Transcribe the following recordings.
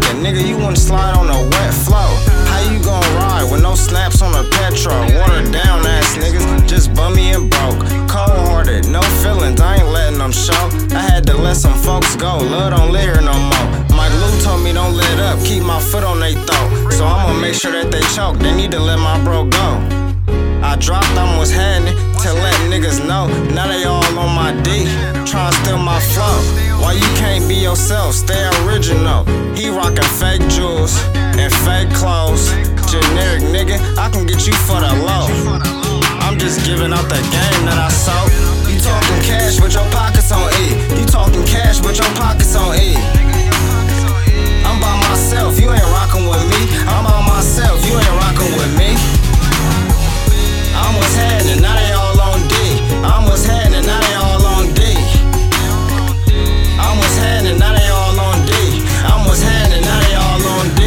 nigga, you wouldn't slide on a wet floor. How you gon' ride with no snaps on the petrol? Watered down ass niggas, just bummy and broke. Cold hearted, no feelings, I ain't letting them show. I had to let some folks go, love don't live here no more. Mike Lou told me don't let up, keep my foot on they throat. So I'ma make sure that they choke, they need to let my bro go. I dropped almost had it to let niggas know. Now they all on my D, tryna steal my flow. Why you can't be yourself, stay original. He rockin' fake jewels and fake clothes. Generic nigga, I can get you for the low. I'm just giving out the game that I sold. You talking cash but your pockets on E. You talking cash but your pockets on E. I'm by myself, you ain't rockin' with me. I'm by myself, you ain't rockin' with me. I almost had it, now they all on D. I almost had it, now they all on D. I almost had it, now they all on D. I almost had it, now they all on D.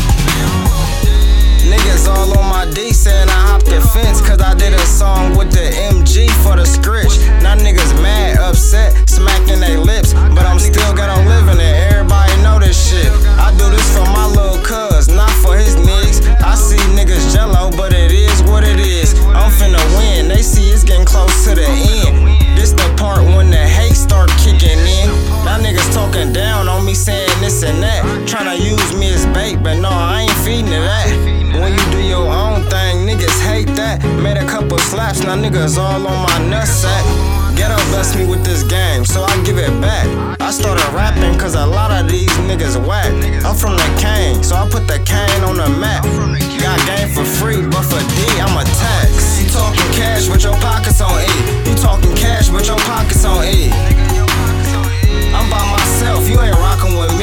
Niggas all on my D saying I hopped the fence cause I did a song with the MG for the scritch. Now niggas mad, upset, smacking they lips, but I'm still gotta live in it. Everybody know this shit. I do this for my little cuz, not for his niggas. I see niggas jello, but it is what it is. I'm finna win, they see it's getting close to the end. This the part when the hate start kicking in. Now niggas talking down on me saying this and that, tryna use me as bait, but no, I ain't feeding to that. When you do your own thing, niggas hate that. Made a couple slaps, now niggas all on my nutsack. Ghetto blessed me with this game, so I give it back. I started rapping cause a lot of these niggas whack. I'm from the cane, so I put the cane on the map. Got game for free, but for D, I'm a tax. You talking cash but your pockets on E. You talking cash but your pockets on E. I'm by myself, you ain't rockin' with me.